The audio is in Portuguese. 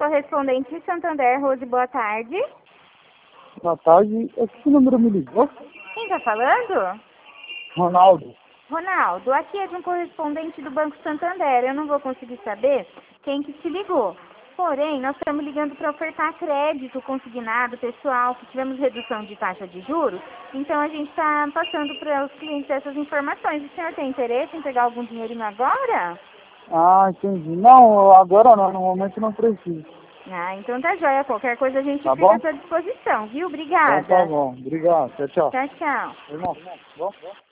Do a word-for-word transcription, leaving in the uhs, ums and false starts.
correspondente de Santander, Rose, boa tarde. Boa tarde. Esse número me ligou? Quem tá falando? Ronaldo. Ronaldo, aqui é de um correspondente do Banco Santander. Eu não vou conseguir saber quem que te ligou. Porém, nós estamos ligando para ofertar crédito consignado pessoal, que tivemos redução de taxa de juros. Então, a gente está passando para os clientes essas informações. O senhor tem interesse em pegar algum dinheirinho agora? Ah, entendi. Não, agora não. No momento não preciso. Ah, então tá joia. Qualquer coisa a gente Tá fica bom? à sua disposição, viu? Então Obrigada. tá bom. Obrigado. Tchau, tchau. Tchau, tchau. Irmão, bom?